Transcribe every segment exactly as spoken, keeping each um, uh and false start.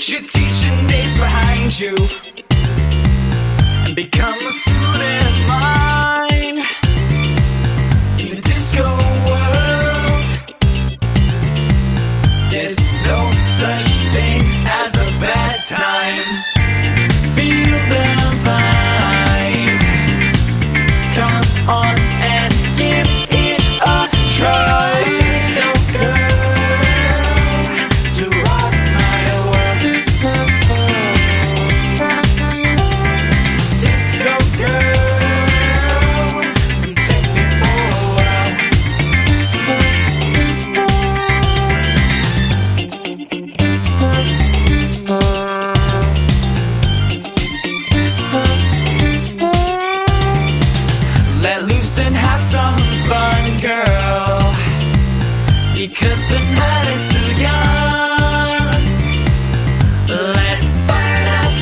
your teaching days behind you and become a student of mine in the disco world. There's no such thing as a bad time. Feel the vibe. Come on and give it a try. Disco girl, to rock my world. Disco girl, disco girl, take me for a while. Disco, disco, disco, disco, disco, disco. Let loose and have some fun, girl, because the night is still young. Let's fire it up.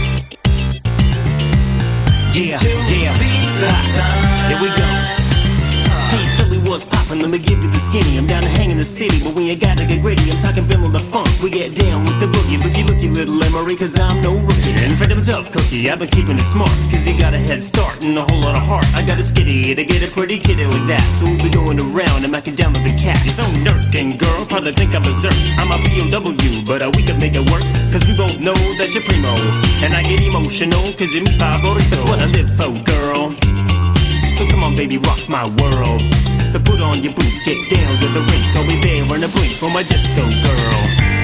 Yeah, Till we yeah. see the sun. Here we go. Hey, Philly, what's poppin'? Let me give you the skinny. I'm down to hang in the city, but we ain't gotta get gritty. I'm talking feeling the funk. We get down with the boogie. Looky, looky, little Emery, cause I'm no rookie. And Fred, I'm a tough cookie. I've been keeping it smart, cause you got a head start and a whole lot of heart. I got a skitty to get a pretty kitty like that. So we'll be going around and knocking down with the cat. You're so nerding, girl, probably think I'm berserk. I'm a P O W, but uh, we can make it work, cause we both know that you're primo. And I get emotional, cause you're mi favorito. That's what I live for, girl. So come on, baby, rock my world. So put on your boots, get down to the rink. I'll be there in a blink for my disco girl.